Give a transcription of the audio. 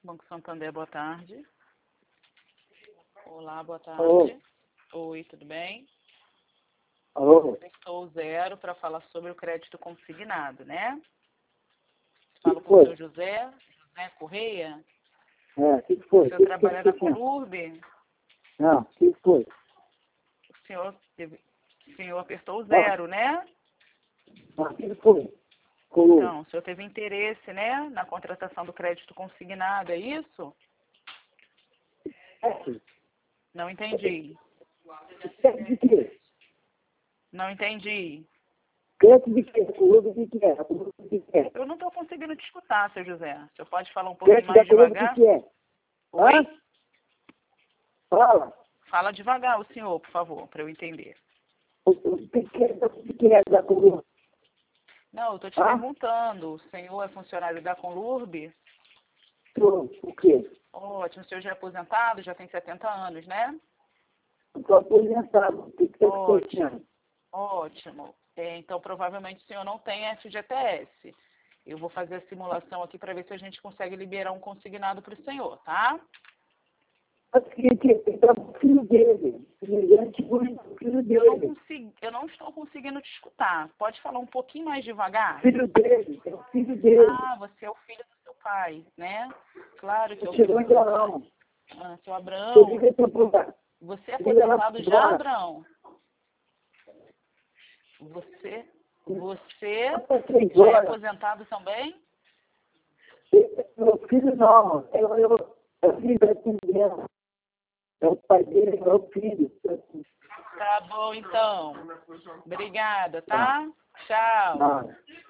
Banco Santander, boa tarde. Olá, boa tarde. Alô? Oi, tudo bem? Alô? Estou zero para falar sobre o crédito consignado, né? Falo com foi? o seu José Correia. O que foi? O senhor trabalha na Colurbe? Não, o que foi? O senhor apertou o zero, né? O que foi? Colou. Então, o senhor teve interesse, né, na contratação do crédito consignado, é isso? Não entendi. Crédito de quê? Não entendi. Crédito de quê? Colou de que é? Colou de que é? Eu não estou conseguindo te escutar, seu José. O senhor pode falar um pouquinho Crédito mais da Colou devagar? de que é? Oi? Hã? Fala. Fala devagar o senhor, por favor, para eu entender. O que é da Colou? Não, eu estou te perguntando. O senhor é funcionário da Conlurb? O quê? Ótimo. O senhor já é aposentado, já tem 70 anos, né? Estou aposentado. O que está Ótimo. acontecendo? Ótimo. Então, provavelmente o senhor não tem FGTS. Eu vou fazer a simulação aqui para ver se a gente consegue liberar um consignado para o senhor, tá? O filho dele. O filho dele. Eu não estou conseguindo te escutar. Pode falar um pouquinho mais devagar? Filho dele. É o filho dele. Ah, você é o filho do seu pai, né? Claro que é o Chegou filho do seu ainda pai. não. Seu Abrão. Você é Liga lá aposentado pro já, bar. Abrão? Você Até 3 já é horas. aposentado também? Meu filho não. Eu filho da atendendo. É o pai dele, é o filho. Tá bom, então. Obrigada, tá? Tchau. Não.